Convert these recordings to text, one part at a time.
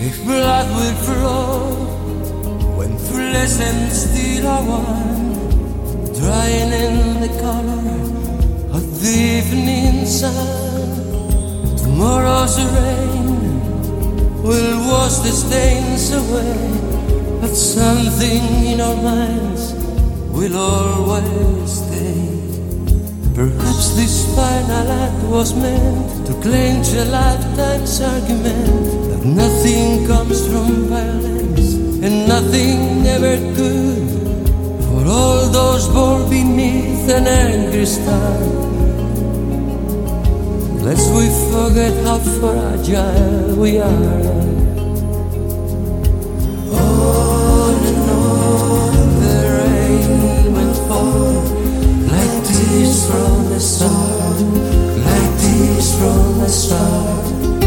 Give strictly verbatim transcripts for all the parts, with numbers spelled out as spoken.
If blood will flow when flesh and steel are one, drying in the color of the evening sun, tomorrow's rain will wash the stains away, but something in our minds will always stay. Perhaps this final act was meant to clench a lifetime's argument that nothing comes from violence and nothing ever could. For all those born beneath an angry star, lest we forget how fragile we are. On and on the rain will fall like tears from the start, like tears from the start.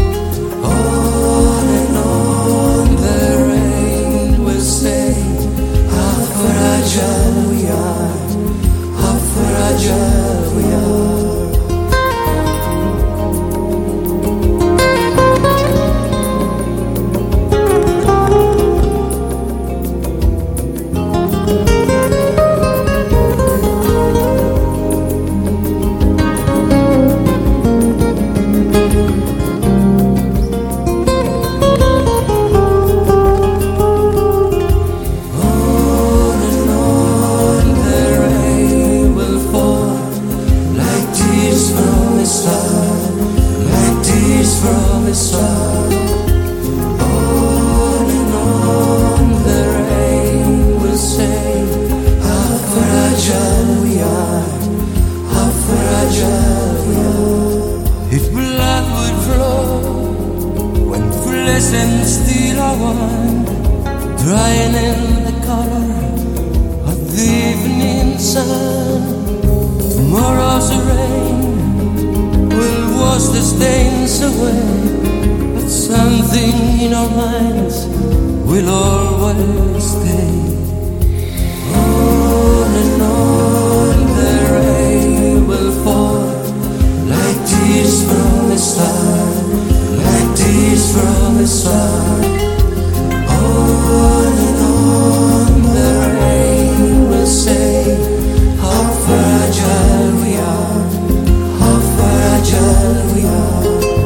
On and on the rain will say how fragile we are, how fragile we are. From the start, on and on the rain will say how fragile we are, how fragile we are. If blood would flow when flesh and steel are one, drying in the color of the evening sun, tomorrow's rain will wash the stains away, but something in our minds will always stay. On and on the rain will fall like tears from the start, like tears from the start. On and on the rain will say how fragile we are, how fragile we are.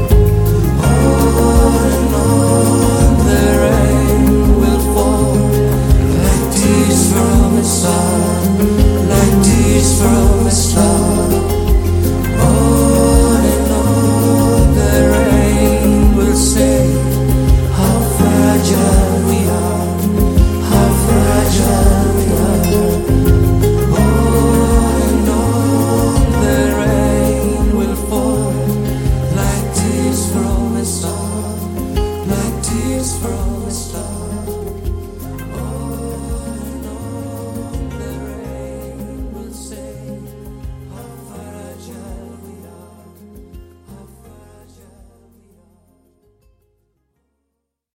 On and on the rain will fall like tears from the start, like tears from the start. On and on the rain will say how fragile we are, how fragile we are. On and on the rain will fall like tears from the start, like tears from the start.